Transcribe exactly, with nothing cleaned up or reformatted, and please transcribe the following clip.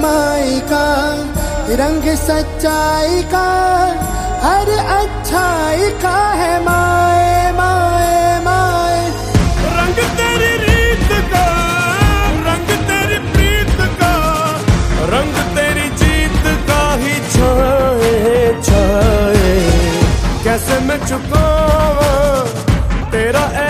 माई का, रंग सच्चाई का, हर अच्छाई का है माए माए माए। रंग तेरी रीत का, रंग तेरी प्रीत का, रंग तेरी जीत का ही छाए छाए। कैसे मैं चुकाऊं तेरा